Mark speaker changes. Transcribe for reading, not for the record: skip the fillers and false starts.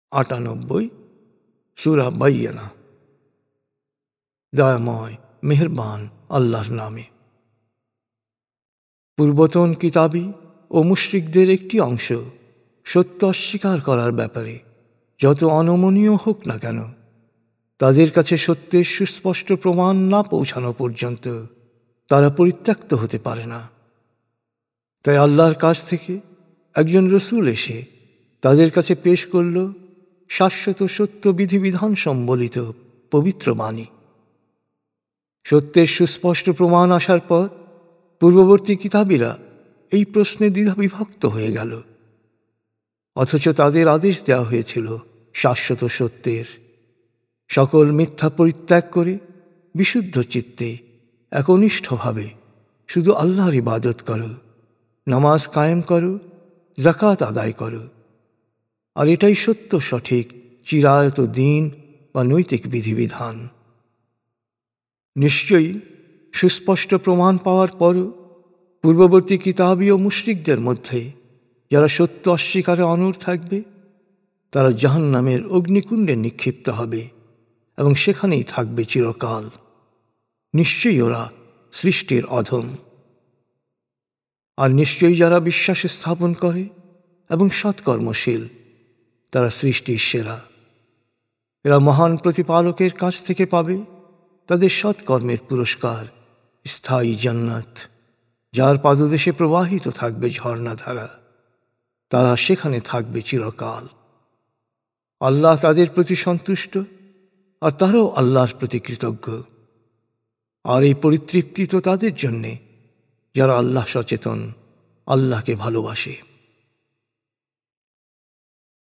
Speaker 1: 98 সূরা বাইয়ানা। দয়াময় মেহেরবান আল্লাহর নামে। পূর্বতন কিতাবী ও মুশরিকদের একটি অংশ সত্য অস্বীকার করার ব্যাপারে যত অনমনীয় হোক না কেন, তাদের কাছে সত্যের সুস্পষ্ট প্রমাণ না পৌঁছানো পর্যন্ত তারা পরিত্যক্ত হতে পারে না। তাই আল্লাহর কাছ থেকে একজন রসূল এসে তাদের কাছে পেশ করল শাশ্বত সত্য বিধিবিধান সম্বলিত পবিত্র বাণী। সত্যের সুস্পষ্ট প্রমাণ আসার পর পূর্ববর্তী কিতাবীরা এই প্রশ্নে দ্বিধাবিভক্ত হয়ে গেল, অথচ তাদের আদেশ দেওয়া হয়েছিল শাশ্বত সত্যের। সকল মিথ্যা পরিত্যাগ করে বিশুদ্ধ চিত্তে একনিষ্ঠভাবে শুধু আল্লাহর ইবাদত করো, নামাজ কায়েম করো, যাকাত আদায় করো, আর এটাই সত্য সঠিক চিরায়ত দিন বা নৈতিক বিধিবিধান। নিশ্চয়ই সুস্পষ্ট প্রমাণ পাওয়ার পরও পূর্ববর্তী কিতাবী ও মুশরিকদের মধ্যে যারা সত্য অস্বীকারে অনড় থাকবে, তারা জাহান্নামের অগ্নিকুণ্ডে নিক্ষিপ্ত হবে এবং সেখানেই থাকবে চিরকাল। নিশ্চয়ই ওরা সৃষ্টির অধম। আর নিশ্চয়ই যারা বিশ্বাস স্থাপন করে এবং সৎকর্মশীল, তারা সৃষ্টির সেরা। এরা মহান প্রতিপালকের কাছ থেকে পাবে তাদের সৎকর্মের পুরস্কার, স্থায়ী জান্নাত, যার পাদদেশে প্রবাহিত থাকবে ঝর্ণাধারা। তারা সেখানে থাকবে চিরকাল। আল্লাহ তাদের প্রতি সন্তুষ্ট আর তারাও আল্লাহর প্রতি কৃতজ্ঞ। আর এই পরিতৃপ্তি তো তাদের জন্যে যারা আল্লাহ সচেতন, আল্লাহকে ভালোবাসে।